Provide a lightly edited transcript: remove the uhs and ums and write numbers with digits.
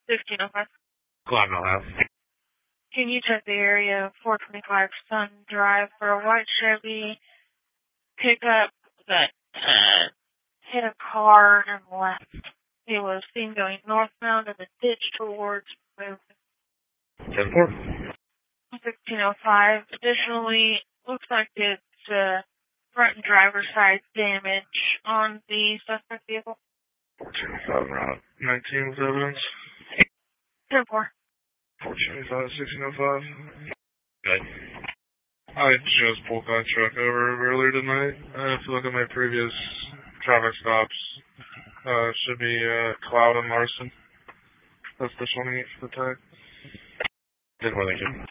1605. Glavin, Ohio. Can you check the area 425 Sun Drive for a white Chevy pickup that hit a car and left? It was seen going northbound in the ditch towards movement. 10-4. 1605. Additionally, looks like it's front and driver's side damage on the suspect vehicle. 425 route. 19 with evidence. 10-4. 425, 1605. Good. I just pulled that truck over earlier tonight. If you look at my previous traffic stops, should be Cloud and Larson. That's the 28th for the tag. 10-4, thank you.